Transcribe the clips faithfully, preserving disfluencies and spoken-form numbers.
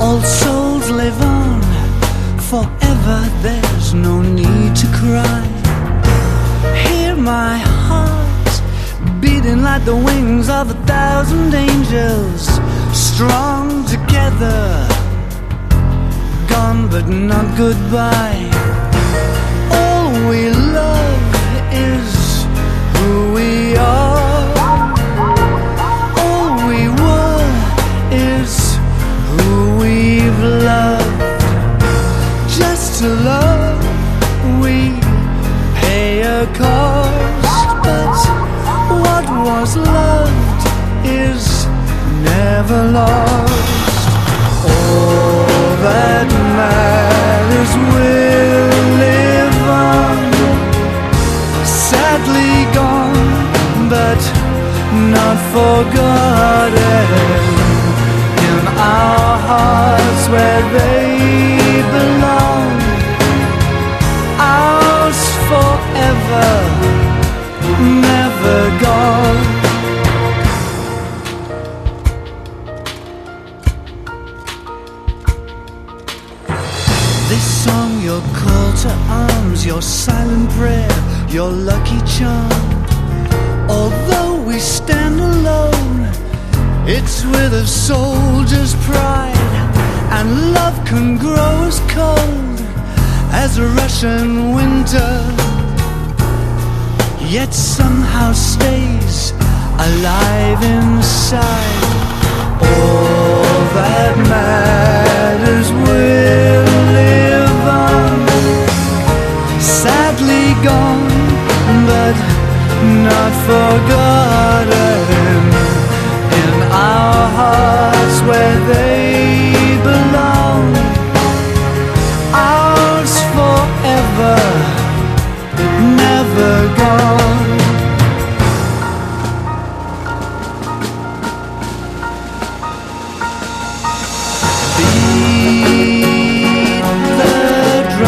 Old souls live on forever, there's no need to cry. Hear my heart beating like the wings of a thousand angels, strong together, gone but not goodbye. All we love is who we are. All we were is who we've loved. Just to love we pay a cost, but what was loved is never lost. All that matters will live on, sadly gone, but not forgotten. In our hearts where they belong, ours forever, never gone. This song, your call to arms, your silent prayer, your lucky charm. Although we stand alone, it's with a soldier's pride, and love can grow as cold as a Russian winter, yet somehow stays alive inside. All that matters will live on, sadly gone, but not forgotten. In our hearts where they belong, ours forever, never gone. Beat the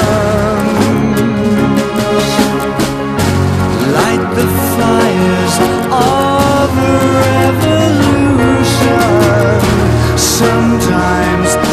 drums, light the fires of revolution. Sometimes